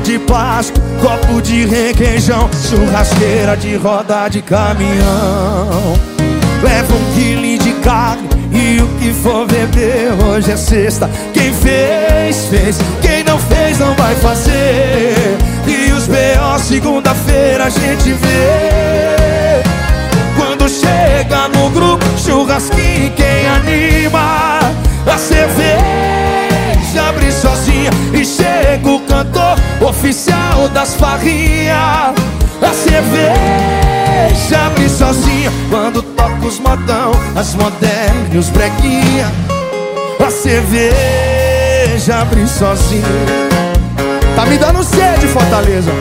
de plástico, copo de requeijão, churrasqueira de roda de caminhão. Leva 1 quilo de carne e o que for beber. Hoje é sexta, quem fez, fez. Quem não fez, não vai fazer. E os B.O. segunda-feira a gente vê. Quando chega no grupo, churrasquinho, quem anima? A cerveja abre sozinha e chega o cantor oficial das farrinhas. A cerveja abre sozinha quando toca os modão, as modernas e os breguinha. A cerveja abre sozinha. Tá me dando sede, Fortaleza.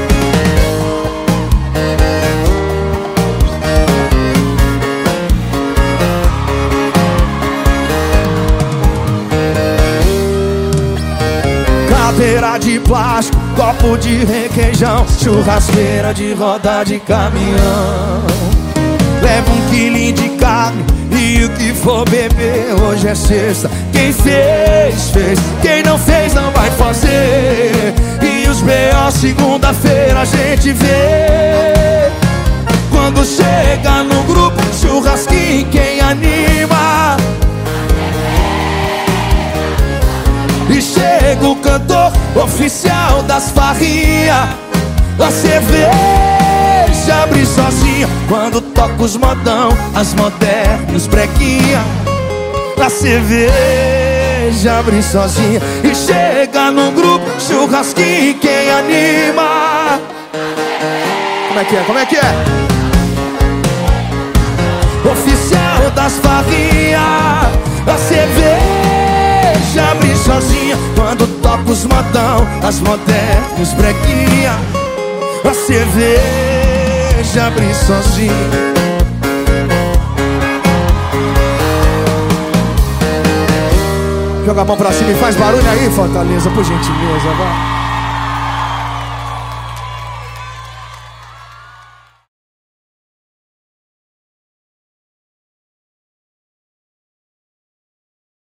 Cadeira de plástico, copo de requeijão, churrasqueira de roda de caminhão. Leva 1 quilo de carne e o que for beber. Hoje é sexta, quem fez, fez. Quem não fez, não vai fazer. E os B.O. segunda-feira a gente vê. Quando chega no grupo, churrasquinho, quem anima? E chega o cantor oficial das farrinhas. A cerveja abre sozinha quando toca os modão, as modernas e os breguinha. A cerveja abre sozinha e chega no grupo, churrasquinho, quem anima? Como é que é? Como é que é? Oficial das farrinhas. A cerveja abre sozinha quando toca os modão, as modernas e os breguinha. A cerveja abre sozinha. Joga a mão pra cima e faz barulho aí, Fortaleza, por gentileza, vai.